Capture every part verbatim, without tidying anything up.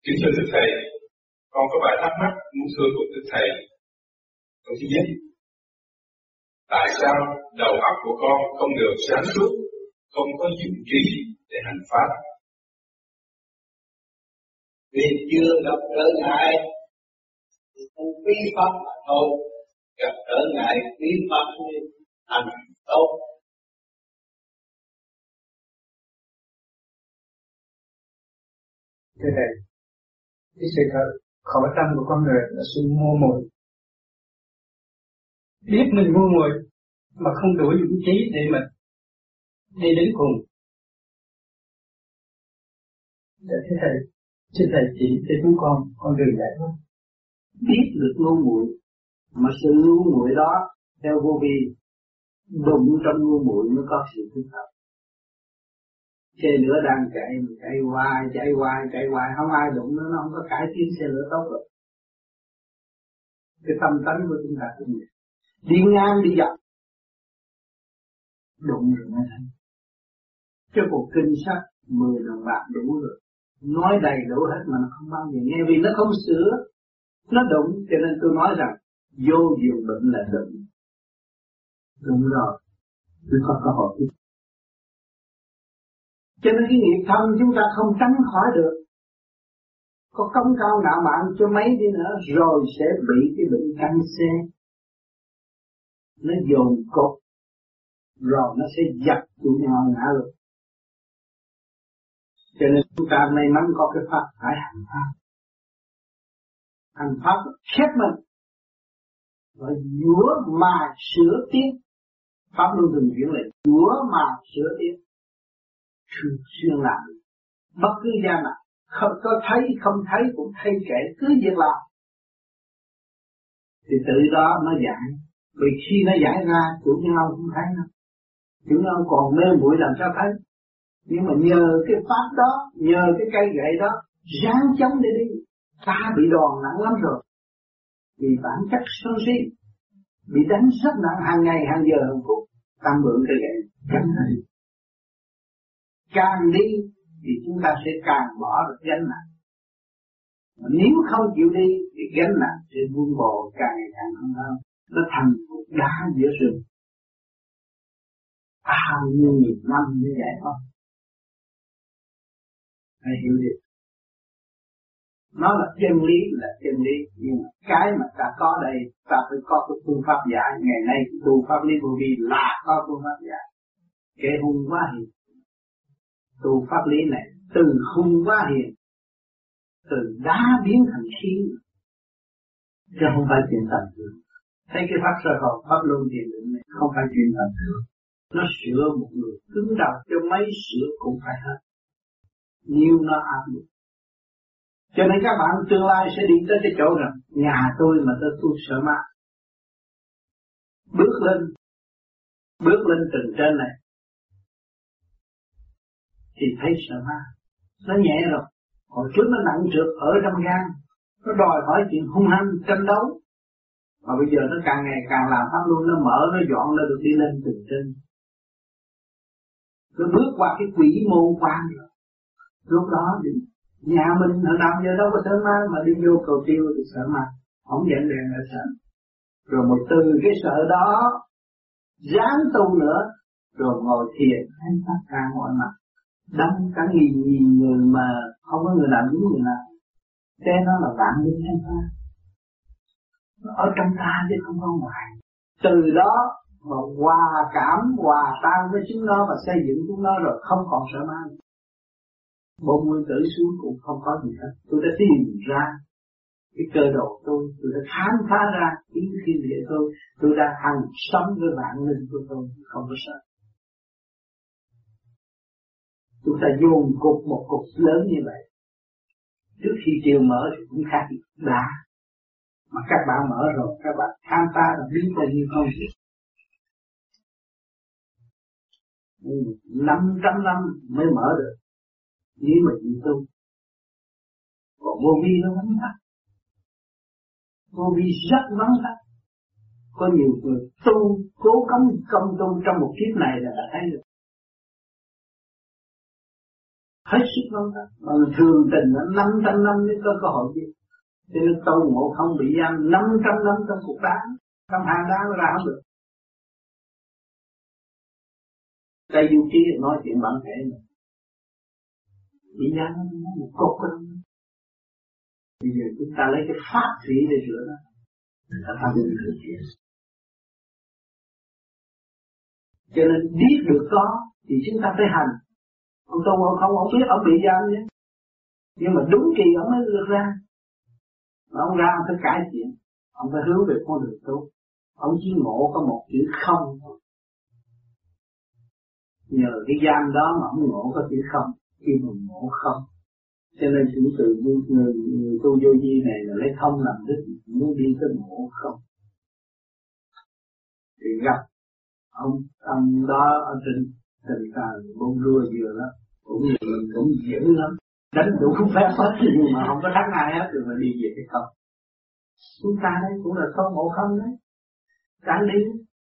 Kính thưa Đức Thầy, con có vài thắc mắc muốn thưa cùng Đức Thầy. Câu thứ nhất, tại sao đầu óc của con không được sáng suốt, không có dụng trí để hành pháp? Vì chưa gặp trở ngại thì không bí pháp mà thôi, gặp trở ngại bí pháp nên hành tốt. Thế này, cái sự thật khổ tâm của con người là sự ngu muội. Biết mình ngu muội mà không đủ dũng trí để mà đi đến cùng. Để thế thầy, xin thầy chỉ cho chúng con con đường giải thoát. Biết được ngu muội mà sự ngu muội đó theo vô vi, đụng trong ngu muội mới có sự thức tập. Xe lửa đang chạy, chạy hoài, chạy hoài, chạy hoài, không ai đụng nó, nó không có cải tiến xe lửa tốt được. Cái tâm tánh của chúng ta cũng vậy. Đi ngang đi dọc, đụng rồi mới thấy. Chứ cuộc kinh sách mười đồng bạc đủ rồi, nói đầy đủ hết mà nó không bao giờ nghe, vì nó không sửa, nó đụng. Cho nên tôi nói rằng vô diệu bệnh là đụng. Đụng rồi, tôi có cơ hội. Cho nên cái nghiệp thân chúng ta không tránh khỏi được. Có công cao ngạo mạn cho mấy đi nữa rồi sẽ bị cái bệnh căng xe. Nó dồn cột rồi nó sẽ dập tụi nhau ngã luôn. Cho nên chúng ta may mắn có cái pháp phải hành pháp. Hành pháp khép mình và dũa mà sửa tiến. Pháp luân thường chuyển lại dũa mà sửa tiến. Thường xuyên làm bất cứ gian nào, không có thấy không thấy cũng thấy kệ, cứ việc làm thì tự đó nó giải. Vì khi nó giải ra chủ nhau không thấy đâu, chủ nhau còn mê muội làm sao thấy. Nhưng mà nhờ cái pháp đó, nhờ cái cây gậy đó ráng chống để đi, ta bị đòn nặng lắm rồi. Vì bản chất sân si bị đánh rất nặng, hàng ngày hàng giờ hàng phút, ta mượn cây gậy chống đi. Càng đi thì chúng ta sẽ càng bỏ được gánh nặng. Nếu không chịu đi thì gánh nặng sẽ buông bồ càng ngày càng hơn hơn. Nó thành một đá giữa rừng. Bao nhiêu nghìn năm như vậy thôi. Hãy hiểu đi. Nó là chân lý là chân lý. Nhưng mà cái mà ta có đây, ta phải có cái phương pháp giải. Ngày nay tu pháp lý vô vi là có phương pháp giải. Kẻ hung quá hiền. Tu pháp lý này từ hung quá hiền, từ đá biến thành khí, chứ không phải chuyện tầm thường. Thấy cái pháp sơ hồn, pháp luân thiền định này không phải chuyện tầm thường. Nó sửa một người cứng đầu cho mấy sửa cũng phải hết. Nhiều nó áp lực. Cho nên các bạn tương lai sẽ đi tới cái chỗ rằng nhà tôi mà tôi tu sợ ma. Bước lên, bước lên từng trên này thì thấy sợ ma. Nó nhẹ rồi. Hồi trước nó nặng trược ở trong gan, nó đòi hỏi chuyện hung hăng, tranh đấu. Mà bây giờ nó càng ngày càng làm pháp luôn, nó mở, nó dọn, nó được đi lên từng trên. Nó bước qua cái quỷ môn quan rồi. Lúc đó thì nhà mình hồi nào giờ đâu có sợ ma, mà đi vô cầu tiêu thì sợ ma. Không dẫn đèn là sợ. Rồi một từ cái sợ đó dám tu nữa, rồi ngồi thiền thanh pháp ca mọi mặt. Đâm cả nghìn nghìn người mà không có người nào đúng người nào. Thế nó là vạn linh thanh pháp. Nó ở trong ta chứ không có ngoài. Từ đó mà hòa cảm, hòa tan với chúng nó và xây dựng chúng nó rồi không còn sợ ma. Bộ nguyên tử xuống cũng không có gì hết. Tôi đã tìm ra cái cơ đồ tôi, tôi đã khám phá ra kiến thiên địa tôi, tôi đã hành sống với vạn linh của tôi, không có sợ. Chúng ta dồn cục một cục lớn như vậy. Trước khi chiều mở thì cũng khác đã. Mà các bạn mở rồi, các bạn khám phá là biết bao nhiêu không. Năm trăm năm mới mở được. Nếu mà chỉ tu. Còn vô vi nó vắng tắt. Vô vi rất vắng tắt. Có nhiều người tu, cố công công tu trong một kiếp này là đã thấy được. hết sức lắm đó. Mà thường tình nó năm trăm năm mới có cơ hội gì. Cho nên Tôn Ngộ Không bị giam năm trăm năm trong cục đá, trong hang đá nó ra không được. Tây Du Ký nói chuyện bản thể này. Bị giam nó một cục đó. Bây giờ chúng ta lấy cái pháp thủy để rửa nó. Ta tham dự thực hiện. Cho nên biết được có thì chúng ta phải hành. Ông Tôn Ngộ Không ông biết ông bị giam nhé. Nhưng mà đúng kỳ ông mới được ra. Mà ông ra ông phải cải thiện. Ông phải hướng về con đường tốt. Ông chỉ ngộ có một chữ không thôi. Nhờ cái giam đó mà ông ngộ có chữ không. Khi mà ngộ không. Cho nên chúng từ người, người, người tu vô vi này là lấy không làm đích. Muốn đi tới ngộ không. Thì gặp ông, ông đó ở trên tình càng bông rua vừa đó. Cũng như mình cũng dữ lắm. Đánh đủ phép hết nhưng mà không có thắng ai hết rồi mà đi về cái không. Chúng ta đấy cũng là Tôn Ngộ Không đấy. Đang đi.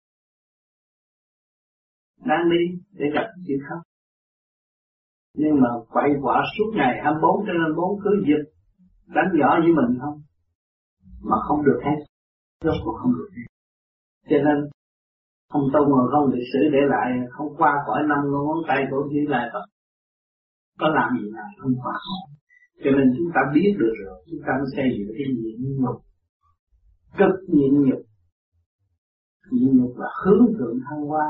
Đang đi để gặp chuyện không. Nhưng mà quậy quả suốt ngày hai mươi bốn trên hai mươi bốn cứ dịch đánh nhỏ với mình không. Mà không được hết. Rốt cuộc không được hết. Cho nên ông Tôn Ngộ Không lịch sử để lại không qua khỏi năm ngón tay của chỉ lại Phật. Có làm gì nào không qua. Cho nên chúng ta biết được rồi, chúng ta mới xây dựng cái nhịn nhục. Cực nhịn nhục. Nhịn nhục là hướng thượng thăng hoa.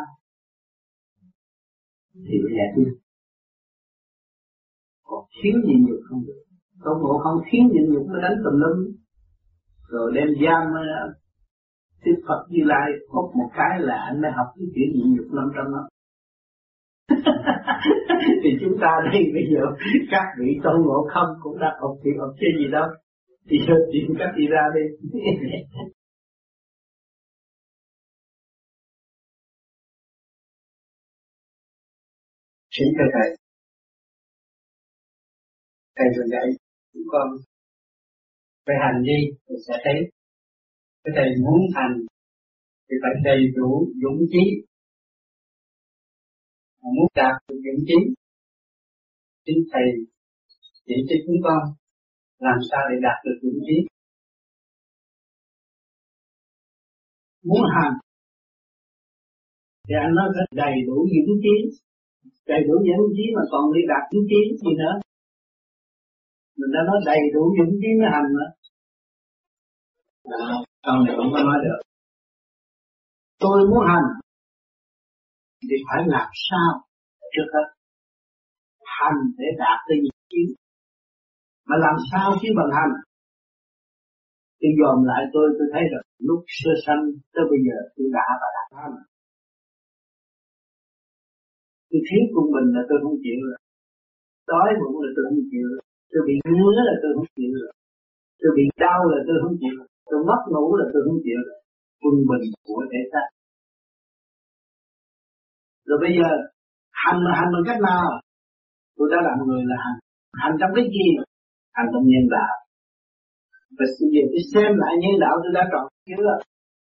Thì phải giải quyết. Còn thiếu nhịn nhục không được. Tôn Ngộ Không thiếu nhịn nhục nó đánh tùm lum. Rồi đem giam Đức Phật Như Lai hút một cái là anh mới học cái chuyện nhịn nhục năm trăm năm. Thì chúng ta đây bây giờ các vị Tôn Ngộ Không cũng đã học chuyện học chơi gì đâu. Thì giờ tìm cách đi ra đi. Xin thưa Thầy, Thầy vừa dạy chúng con về hành đi thì sẽ thấy cái Thầy muốn hành thì phải đầy đủ dũng chí. Mà muốn đạt được dũng chí xin Thầy chỉ cho chúng con làm sao để đạt được dũng chí. Muốn hành thì anh nói phải đầy đủ dũng chí. Đầy đủ dũng chí mà còn đi đạt dũng chí gì nữa. Mình đã nói đầy đủ dũng chí mới hành nữa. Sau này không có nói được. Tôi muốn hành thì phải làm sao trước hết hành để đạt tới dũng chí. Mà làm sao chứ bằng hành. Tôi dòm lại tôi tôi thấy rằng lúc sơ sanh tới bây giờ tôi đã và đã hành. Tôi thiếu quân bình là tôi không chịu rồi. Đói bụng là tôi không chịu rồi. Tôi bị ngứa là tôi không chịu rồi. Tôi bị đau là tôi không chịu rồi. Tôi mất ngủ là tôi không chịu rồi. Quân bình của thể xác. Rồi bây giờ hành là hành bằng cách nào? Tôi đã làm người là hành. Hành trong cái gì? Hành trong nhân đạo. Và bây giờ tôi xem lại nhân đạo tôi đã trọn chưa?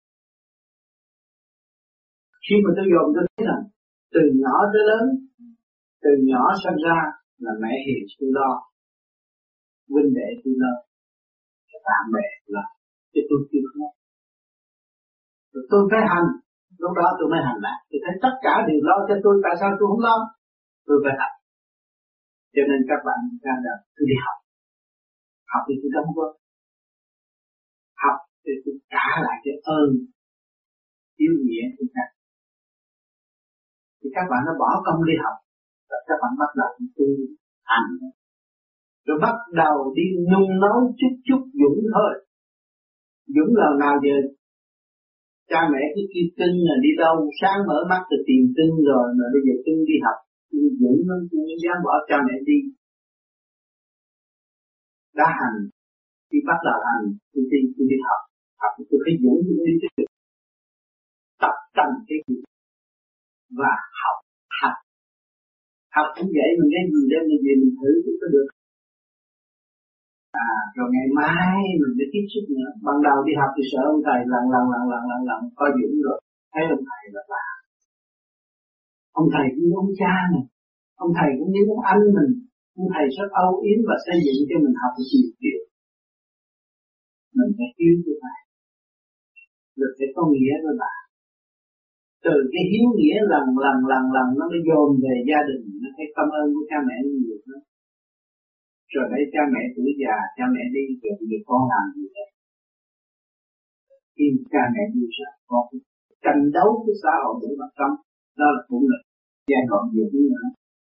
Khi mà tôi dồn tôi thấy rằng từ nhỏ tới lớn, từ nhỏ sinh ra là mẹ hiền tôi lo, huynh đệ tôi lo, bạn bè là cho tôi chưa không. Rồi tôi phải hành, lúc đó tôi mới hành lại. Tôi thấy tất cả đều lo cho tôi, tại sao tôi không lo? Tôi phải hành. Cho nên các bạn ra đời tôi đi học, học thì tôi đóng góp, học thì tôi trả lại cái ơn yêu nghĩa của các. Thì các bạn nó bỏ công đi học, rồi các bạn bắt đầu tu hành, rồi bắt đầu đi nung nấu chút chút dũng thôi. Dũng là nào giờ cha mẹ cứ kêu cưng là đi đâu, sáng mở mắt từ tìm cưng rồi, mà bây giờ cưng đi học, dũng nó cũng dám bỏ cha mẹ đi. Đã hành, khi bắt đầu hành, tôi đi, tôi đi học, học tôi phải dũng tôi đi tiếp tục tập tành cái gì và học hành. Học cũng vậy, mình cái gì đem mình về mình thử cũng có được. À, rồi ngày mai mình sẽ tiếp xúc nữa. Ban đầu đi học thì sợ ông thầy lần lần lần lần lần lần có dũng rồi, thấy ông thầy là bà. Ông thầy cũng như ông cha mình, ông thầy cũng như ông anh mình, nhưng thầy rất âu yếm và xây dựng cho mình học được nhiều điều. Mình phải yêu cho thầy, rồi phải có nghĩa với bạn. Từ cái hiếu nghĩa lần lần lần lần nó mới dồn về gia đình, nó thấy cảm ơn của cha mẹ nhiều hơn. Rồi đây cha mẹ tuổi già, cha mẹ đi rồi bây giờ con làm gì vậy? Khi cha mẹ đi rồi con tranh đấu với xã hội để mà sống, đó là cũng là giai đoạn nhiều nữa.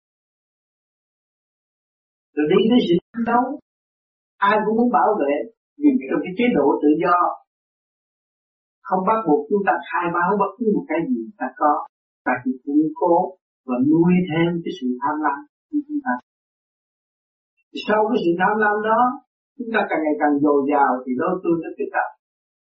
Rồi đi tới sự tranh đấu, ai cũng muốn bảo vệ, nhưng trong cái chế độ tự do, không bắt buộc chúng ta khai báo bất cứ một cái gì ta có, ta chỉ củng cố và nuôi thêm cái sự tham lam của chúng ta. Sau cái sự tham lam đó, chúng ta càng ngày càng dồi dào thì lôi tôi nó kích động.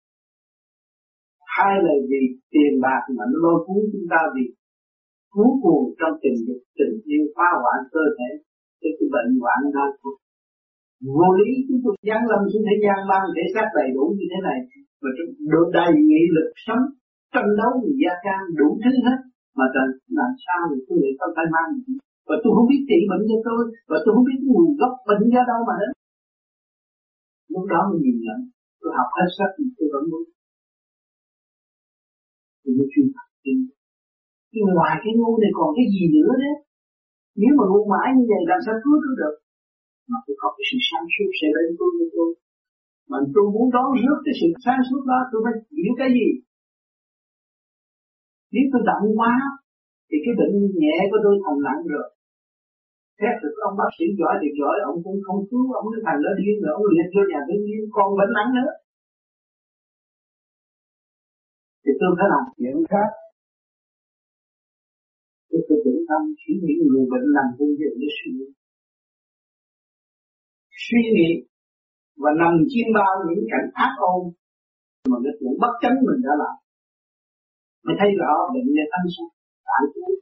Hai là vì tiền bạc mà nó lôi cuốn chúng ta vì cuốn cuồng trong tình dục, tình yêu phá hoại cơ thể, cái cái bệnh hoạn đau khổ. Vô lý chúng tôi giáng lâm xuống thế gian mang thể xác đầy đủ như thế này, mà được đầy nghị lực sống, tranh đấu vì gia can đủ thứ hết, mà trời làm sao thì tôi lại có tay mang gì? Và tôi không biết trị bệnh cho tôi, và tôi không biết nguồn gốc bệnh do đâu mà hết. Lúc đó mình nhìn nhận, tôi học hết sách thì tôi vẫn muốn. Tôi mới chuyên học tin. Nhưng ngoài cái ngu này còn cái gì nữa đấy? Nếu mà ngu mãi như vậy làm sao cứu tôi được? Mà tôi có cái sự sáng suốt sẽ đến tôi với tôi. Mà tôi muốn đón rước cái sự sáng suốt đó, tôi phải hiểu cái gì? Nếu tôi động quá, thì cái bệnh nhẹ của tôi thành nặng rồi. Xét được ông bác sĩ giỏi thì giỏi, ông cũng không cứu, ông cái thằng đó điên rồi, ông liệt vô nhà thương điên, còn bệnh nặng nữa. Thì tôi phải làm chuyện khác. Tôi phải tĩnh tâm suy nghĩ người bệnh nằm trong viện để suy nghĩ. Suy nghĩ và nằm chiêm bao những cảnh ác ôn mà cái chuyện bất chánh mình đã làm. Mới thấy rõ bệnh nhân anh sao? Tại tôi.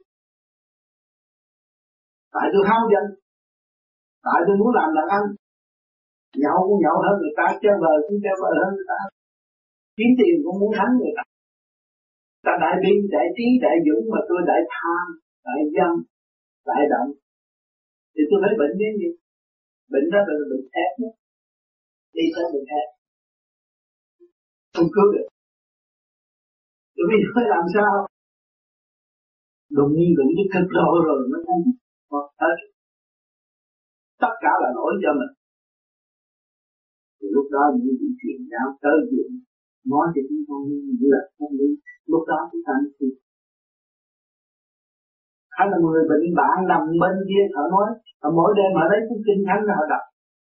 Tại tôi hao danh. Tại tôi muốn làm đàn anh. Nhậu cũng nhậu hơn người ta, chơi vợ cũng chơi vợ hơn người ta. Kiếm tiền cũng muốn thắng người ta. Ta đại bi, đại trí, đại dũng mà tôi đại tham, đại dâm, đại động. Thì tôi thấy bệnh đến gì? Bệnh đó là bệnh ép đó. Đi tới bệnh ép. Không cứu được. Tôi biết phải làm sao? Đụng nhiên đụng với cực độ rồi nó không có hết. Tất cả là lỗi cho mình. Thì lúc đó những chuyện chuyện giáo tới chuyện nói cho chúng ta như là không đi. Lúc đó chúng ta mới tin. Hay là người bệnh bạn nằm bên kia họ nói, họ mỗi đêm họ lấy cuốn kinh thánh ra họ đọc.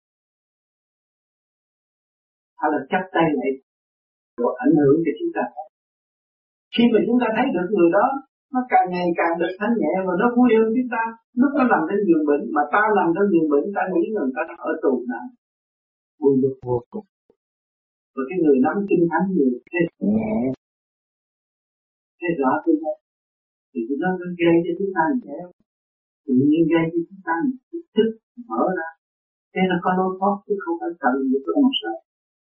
Hay là chắp tay lại rồi ảnh hưởng cho chúng ta. Khi mà chúng ta thấy được người đó, nó càng ngày càng được thanh nhẹ và nó vui hơn chúng ta. Lúc nó nằm trên giường bệnh, mà ta nằm trên giường bệnh, ta nghĩ rằng ta ở tù nào. Vui được vô cùng. Và cái người nắm kinh thánh người thế nhẹ, thế rõ tôi thấy. Thì nó gây cho chúng ta nhẹ. Tự nhiên gây cho chúng ta thức mở ra. Thế nó có lối thoát chứ không phải cần những cái ông sợ.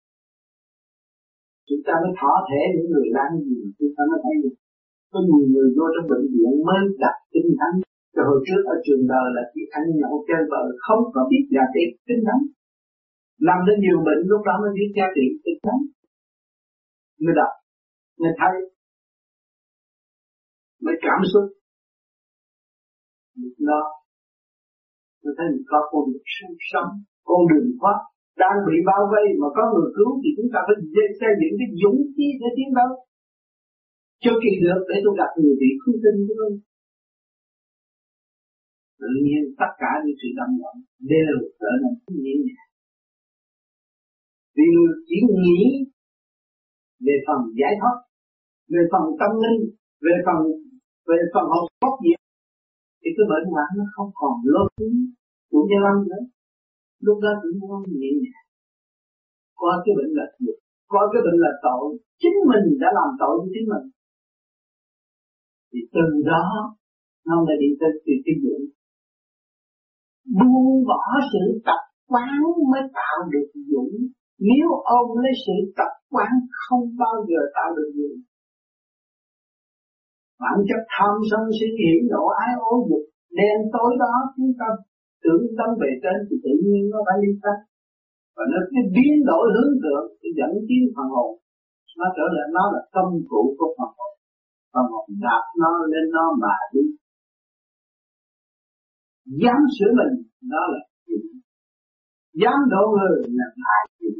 Chúng ta mới thỏa thể những người đang gì, chúng ta mới thấy được. Có nhiều người vô trong bệnh viện mới đặt kinh thánh. Rồi hồi trước ở trường đời là chỉ ăn nhậu chơi vợ, không có biết giá trị kinh thánh. Nằm đến nhiều bệnh lúc đó mới biết giá trị kinh thánh. Mới đọc, mới thấy, mới cảm xúc. Nó, mới thấy mình có con đường sống, con đường thoát. Đang bị bao vây mà có người cứu thì chúng ta phải xây dựng cái dũng khí để tiến đấu. Cho kỳ được để tôi gặp người bị cứu tinh của tôi. Tự nhiên tất cả những sự động loạn đều trở nên nhẹ nhàng. Vì người chỉ nghĩ về phần giải thoát, về phần tâm linh, về phần về phần hồn phúc diệt, thì cái bệnh hoạn nó không còn lôi cuốn của nhân lâm nữa. Lúc đó cũng không nhẹ nhàng. Có cái bệnh là thiệt, có cái bệnh là tội, chính mình đã làm tội với chính mình. Thì từ đó nó mới đi tới cái dũng. Buông bỏ sự tập quán mới tạo được dũng. Nếu ôm lấy sự tập quán không bao giờ tạo được dũng. Bản chất tham sân si hỉ nộ ái ố dục đen tối đó chúng ta tưởng tấn về trên thì tự nhiên nó phải đi sát. Và nó cái biến đổi hướng tượng thì dẫn tiến phần hồn. Nó trở lại nó là công cụ của phần hồn. Phần hồn đạp nó lên nó mà đi. Dám sửa mình đó là chuyện. Dám độ người là lại chuyện.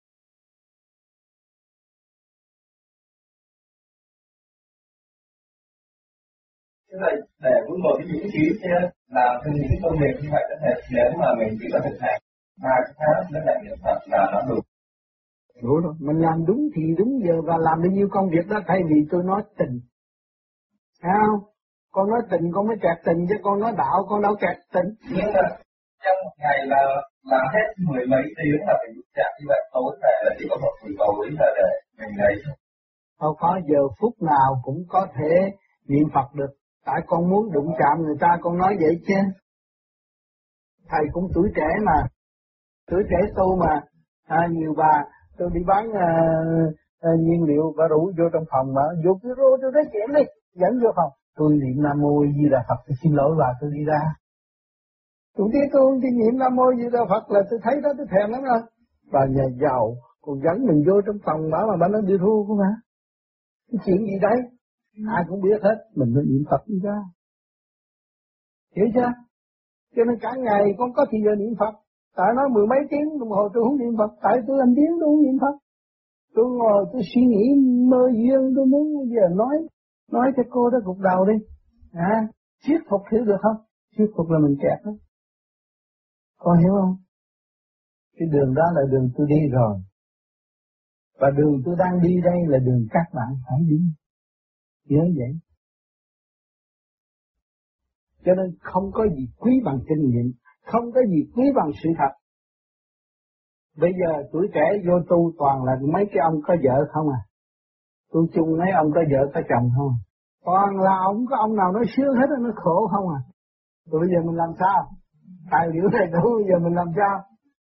Thế vậy để muốn một cái dũng khí làm cho những cái công việc như vậy có thể nếu mà mình chỉ có thực hành ba cái pháp với lại niệm Phật là nó đủ. Đủ rồi, mình làm đúng thì đúng giờ và làm bao nhiêu công việc đó thay vì tôi nói tình. Thấy không? Con nói tình con mới kẹt tình chứ con nói đạo con đâu kẹt tình. Nhưng mà trong một ngày là làm hết mười mấy tiếng là phải chạy như vậy, tối về là chỉ có một buổi tối là để mình lấy thôi. Không có giờ phút nào cũng có thể niệm Phật được. Tại con muốn đụng chạm người ta con nói vậy chứ. Thầy cũng tuổi trẻ mà. Tuổi trẻ tu mà. À, nhiều bà tôi đi bán à, à, nhiên liệu và rủ vô trong phòng mà vô cái rô tôi nói chuyện đi. Dẫn vô phòng. Tôi niệm Nam Mô Di Đà Phật. Tôi xin lỗi bà tôi đi ra. Tôi biết tôi không đi niệm Nam Mô Di Đà Phật là tôi thấy đó tôi thèm lắm rồi. Bà nhà giàu còn dẫn mình vô trong phòng bảo mà bà nói đi thu của mà. Cái chuyện gì đấy? Ai cũng biết hết, mình phải niệm Phật đi ra. Hiểu chưa? Cho nên cả ngày con có thì giờ niệm Phật. Tại nói mười mấy tiếng đồng hồ tôi không niệm Phật. Tại tôi làm tiếng tôi không niệm Phật. Tôi ngồi tôi suy nghĩ mơ duyên tôi muốn giờ nói. Nói cho cô đó gục đầu đi. À, thuyết phục hiểu được không? Thuyết phục là mình kẹt đó. Con hiểu không? Cái đường đó là đường tôi đi rồi. Và đường tôi đang đi đây là đường các bạn phải đi. Nhớ vậy. Cho nên không có gì quý bằng kinh nghiệm, không có gì quý bằng sự thật. Bây giờ tuổi trẻ vô tu toàn là mấy cái ông có vợ không à. Tu chung mấy ông có vợ có chồng không. Toàn là ông có ông nào nói sướng hết nó khổ không à. Rồi bây giờ mình làm sao? Tài liệu này đủ bây giờ mình làm sao?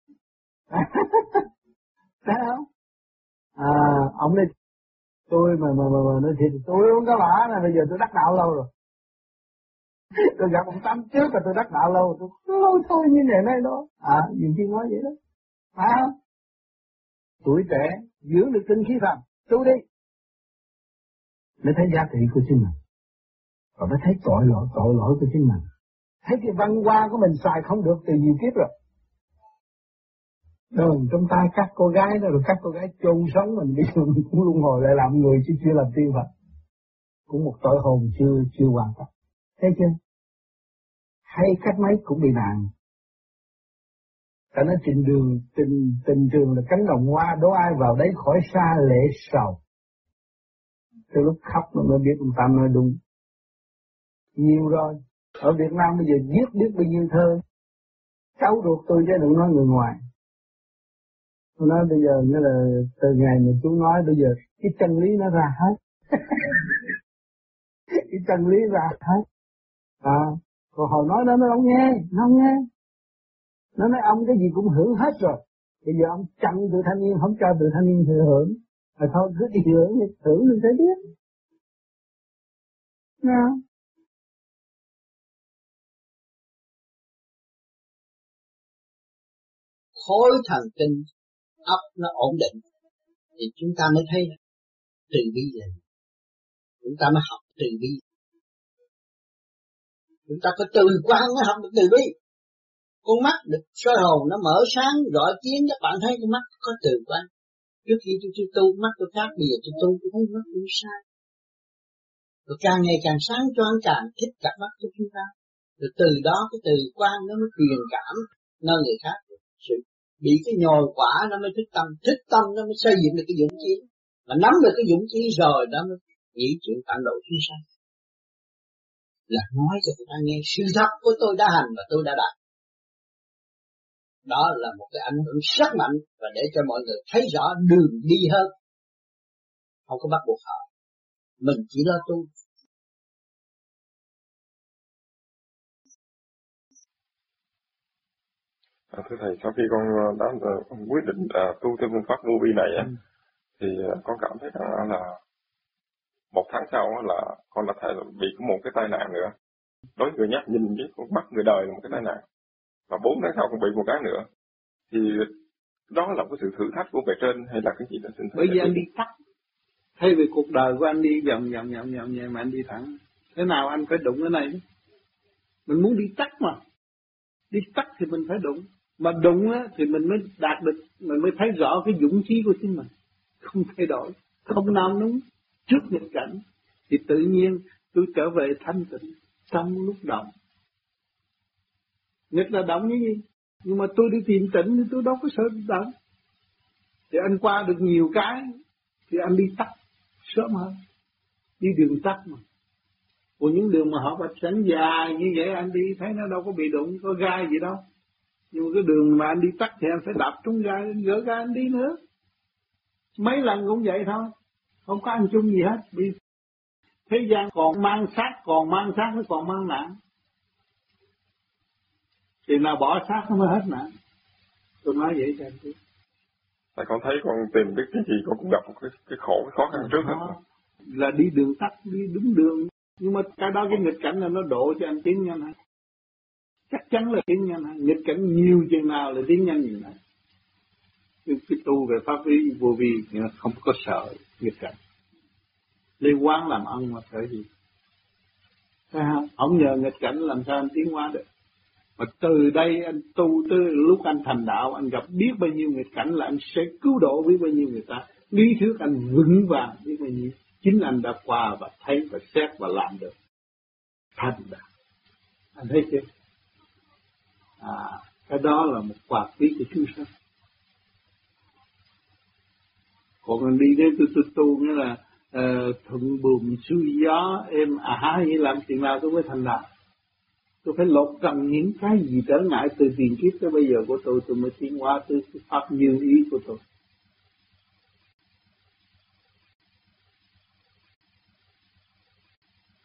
Thấy không? À, ông này tôi mà mà mà, mà nói thiệt tôi không có bả là bây giờ tôi đắc đạo lâu rồi. Tôi gặp ông Tám trước là tôi đắc đạo lâu, tôi lâu thôi như này nay đó. À, nhiều khi nói vậy đó. Phải không? Tuổi trẻ dưỡng được tinh khí thần, tu đi. Mới thấy giá trị của chính mình. Và mới thấy tội lỗi, tội lỗi của chính mình. Thấy cái văn hoa của mình xài không được từ nhiều kiếp rồi. Đờn trong tay các cô gái đó rồi các cô gái chôn sống mình đi mình cũng luân hồi lại làm người chứ chưa làm tiên Phật. Cũng một tội hồn chưa chưa hoàn tất. Thấy chưa? Hay cách mấy cũng bị nạn. Ta nói trình đường, tình, tình trường là cánh đồng hoa, đố ai vào đấy khỏi xa lệ sầu. Từ lúc khóc nó mới biết ông Tam nói đúng. Nhiều rồi. Ở Việt Nam bây giờ viết biết bao nhiêu thơ. Cháu ruột tôi chứ đừng nói người ngoài. Tôi nói bây giờ nghĩa là từ ngày mà chú nói bây giờ cái chân lý nó ra hết. Cái chân lý ra hết. À, còn hồi nói đó nó không nghe, nó không nghe. Nó nói ông cái gì cũng hưởng hết rồi. Bây giờ ông chặn từ thanh niên, không cho từ thanh niên thừa hưởng. Rồi thôi cứ đi hưởng, hưởng mình sẽ biết. Nghe không? Khối thần kinh óc nó ổn định thì chúng ta mới thấy từ bi là chúng ta mới học từ bi. Chúng ta có từ quan mới học được từ bi. Con mắt được soi hồn nó mở sáng rọi kiến, các bạn thấy con mắt có từ quan. Trước khi tôi, tôi tu mắt tôi khác, bây giờ tôi tu tôi thấy mắt tôi sai. Rồi càng ngày càng sáng choang càng thích cặp mắt của chúng ta. Rồi từ đó cái từ quan nó mới truyền cảm nơi người khác. Sự bị cái nhồi quả nó mới thích tâm, thích tâm nó mới xây dựng được cái dũng chí. Mà nắm được cái dũng chí rồi đó mới nghĩ chuyện tận độ chúng sanh. Là nói cho người ta nghe sự thật của tôi đã hành và tôi đã đạt. Đó là một cái ảnh hưởng rất mạnh và để cho mọi người thấy rõ đường đi hơn. Không có bắt buộc họ. Mình chỉ lo tu. À, thưa thầy, sau khi con đã uh, quyết định uh, tu theo phương pháp vô vi này á, ừ. thì uh, con cảm thấy rằng uh, là một tháng sau uh, là con đã thể bị có một cái tai nạn nữa. Đối người nhắc nhìn với con mắt người đời là một cái tai nạn. mà bốn tháng sau còn bị một cái nữa, thì đó là một sự thử thách của bề trên hay là cái gì đó? Bởi vì anh đi tắt, thay vì cuộc đời của anh đi vòng vòng vòng vòng vậy mà anh đi thẳng. Thế nào anh phải đụng cái này? Mình muốn đi tắt mà, đi tắt thì mình phải đụng, mà đụng á thì mình mới đạt được, mình mới thấy rõ cái dũng khí của chính mình, không thay đổi, không nao núng trước nghịch cảnh, thì tự nhiên tôi trở về thanh tịnh trong lúc động. Nghịch là động như gì? Nhưng mà tôi đi tìm tịnh thì tôi đâu có sợ động. Thì anh qua được nhiều cái thì anh đi tắt sớm hơn, đi đường tắt mà. Còn những đường mà họ vạch sẵn dài như vậy anh đi thấy nó đâu có bị đụng, có gai gì đâu. Nhưng mà cái đường mà anh đi tắt thì anh phải đạp trúng gai, anh gỡ gai anh đi nữa. Mấy lần cũng vậy thôi, không có ăn chung gì hết. Vì thế gian còn mang xác, còn mang xác mới còn mang nạn. Thì nào bỏ xác nó mới hết nạn. Tôi nói vậy cho anh chứ. Tại con thấy con tìm biết cái gì con cũng gặp một cái, cái khổ, cái khó khăn trước hết. Là đi đường tắt, đi đúng đường. Nhưng mà cái đó cái nghịch cảnh là nó độ cho anh tiến nhanh hơn. Chắc chắn là tiến nhanh hơn. Nghịch cảnh nhiều chừng nào là tiến nhanh như này. Cái, cái tu về pháp lý vô vi nhưng mà không có sợ nghịch cảnh. Liên quan làm ăn mà sợ gì. Thấy không? Không nhờ nghịch cảnh làm sao anh tiến hóa được. Mà từ đây anh tu tới lúc anh thành đạo, anh gặp biết bao nhiêu nghịch cảnh là anh sẽ cứu độ biết bao nhiêu người ta. Lý thuyết anh vững vàng biết bao nhiêu. Chính anh đã qua và thấy và xét và làm được. Thành đạo. Anh thấy chưa? À, cái đó là một quả quý của chúng sanh. Còn anh đi đến tôi tu tu nghĩa là uh, thuận buồm xuôi gió êm ả, vậy làm chuyện nào tôi mới thành đạo. Tôi phải lột trần những cái gì trở ngại từ tiền kiếp tới bây giờ của tôi, tôi mới tiến hóa tới pháp như ý của tôi.